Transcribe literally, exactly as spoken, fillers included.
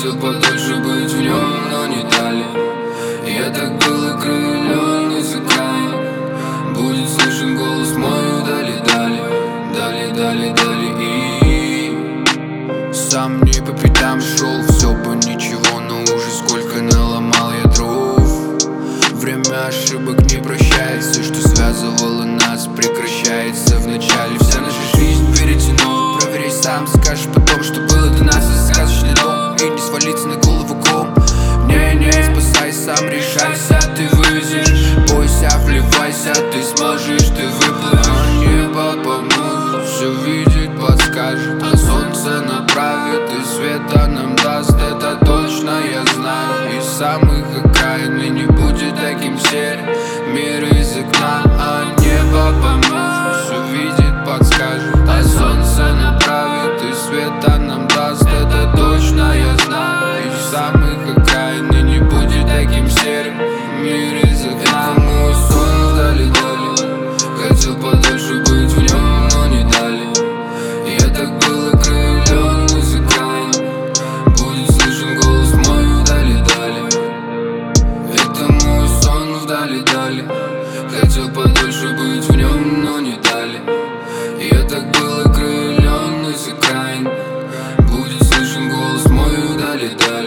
Хотел подольше быть в нем, но не дали. Я так был окрылен из экрана. Будет слышен голос мой вдали, дали, дали, дали, дали. И сам не по пятам шел, все бы ничего, но уже сколько наломал я дров. Время ошибок не прощается, что связывало нас прекращается в начале. Вся наша жизнь перетянула, проверяй сам, скажешь потом, что было до нас и сказочный дом. И не свалиться на голову ком. Не-не, спасай сам, решайся, ты вывезешь. Бойся, вливайся, ты сможешь, ты выплывешь. А небо поможет, все видеть подскажет, а солнце направит и света нам даст. Это точно я знаю, из самых окраин и не будет таким серым мир из окна. А небо поможет, все видеть подскажет, а солнце направит и света нам даст. Это точно я знаю, из самых окраин и не будет таким серым мир из окна. Это мой сон вдали, дали. Хотел подольше быть в нем, но не дали. Я так был окрылен из экрана. Будет слышен голос мой вдали, дали. Это мой сон вдали, дали. Хотел подольше быть в нем, но не дали. Я так был окрылен из экрана. Будет слышен голос мой вдали, дали.